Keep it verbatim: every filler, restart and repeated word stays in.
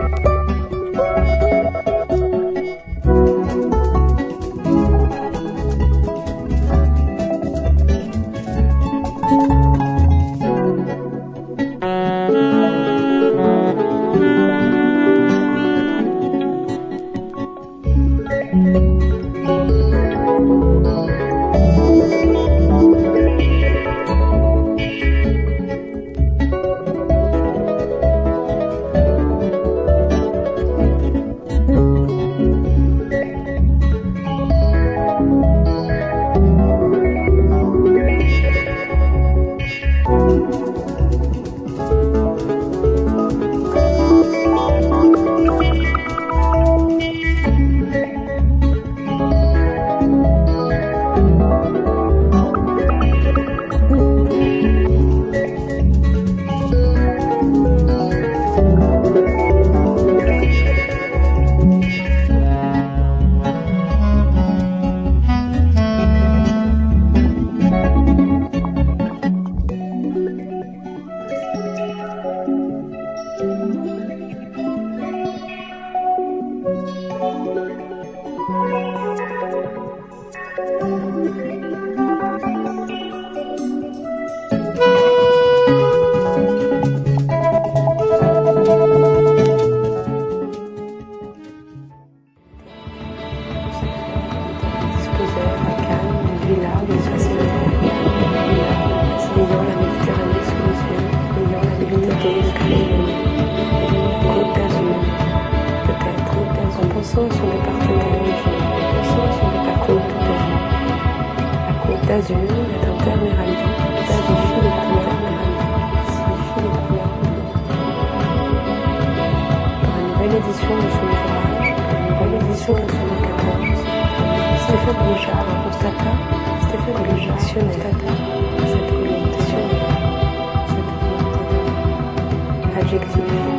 Pensons sur les partenaires, pensons sur les parcours tout à jour. La Côte d'Azur est un terme héraldique, signifie les couleurs héraldiques, signifie les couleurs bleues. Dans la nouvelle édition de son ouvrage, dans la nouvelle édition de son quatorze, Stéphane Guéjard constata, Stéphane Guéjard constata cette colonisation, cette volonté d'adjectif.